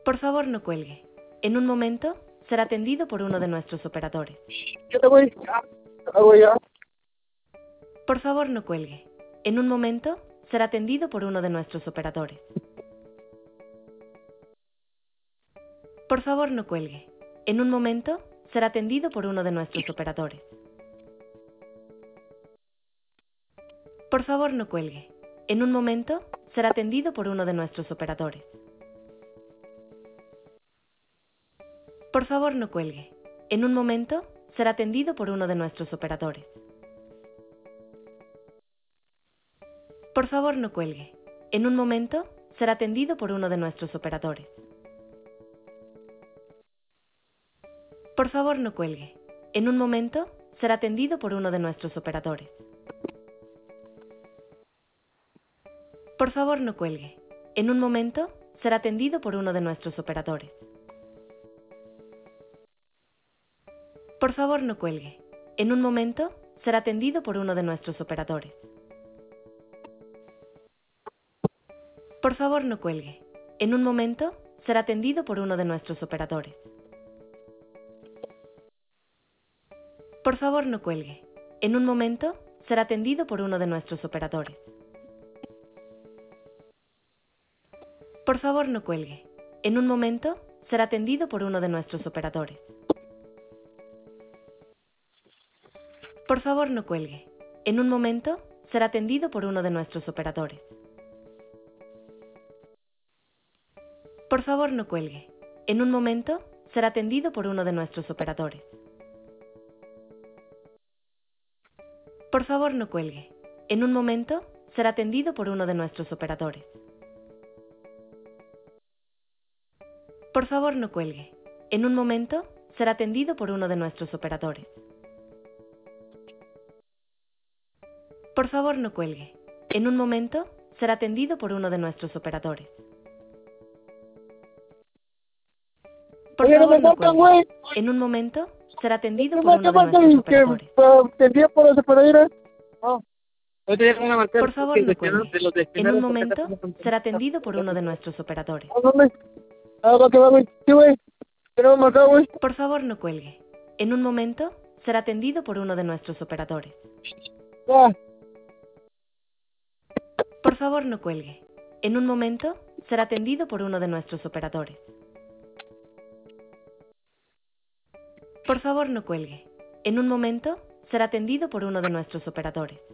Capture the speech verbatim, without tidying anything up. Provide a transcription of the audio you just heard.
Por favor, no cuelgue. En un momento, será atendido por uno de nuestros operadores. ¿Qué te voy? Hago ya. Por favor, no cuelgue. En un momento, será atendido por uno de nuestros operadores. Por favor, no cuelgue. En un momento, será atendido por uno de nuestros operadores. Por favor, no cuelgue. En un momento, será atendido por uno de nuestros operadores. Por favor, no cuelgue. En un momento, será atendido por uno de nuestros operadores. Por favor, no cuelgue. En un momento, será atendido por uno de nuestros operadores. Por favor, no cuelgue. En un momento, será atendido por uno de nuestros operadores. Por favor, no cuelgue. En un momento, será atendido por uno de nuestros operadores. Por favor, no cuelgue. En un momento, será atendido por uno de nuestros operadores. Por favor, no cuelgue. En un momento, será atendido por uno de nuestros operadores. Por favor, no cuelgue. En un momento, será atendido por uno de nuestros operadores. Por favor, no cuelgue. En un momento, será atendido por uno de nuestros operadores. Por favor, no cuelgue. En un momento, será atendido por uno de nuestros operadores. Por favor, no cuelgue. En un momento, será atendido por uno de nuestros operadores. Por favor, no cuelgue. En un momento, será atendido por uno de nuestros operadores. Por favor, no cuelgue. En un momento, será atendido por uno de nuestros operadores. Por favor, no cuelgue. En un momento, será atendido por uno de nuestros operadores. Por Oye, no favor, me no cortan, cuelgue. güey. En un momento, será atendido ¿Qué por más, uno qué de más nuestros que, operadores. que uh, te envío por ese para ir? Ah. Ahorita ya van a marcar Por favor, que no cuestionan cuelgue. de los En un destinados momento, será atendido por uno de nuestros operadores. ¿A dónde? Ah, va que va, güey. Sí, güey. Tenemos marcado, güey. Por favor, no cuelgue. En un momento, será atendido por uno de nuestros operadores. Ah. Por favor, no cuelgue. En un momento, será atendido por uno de nuestros operadores. Por favor, no cuelgue. En un momento, será atendido por uno de nuestros operadores.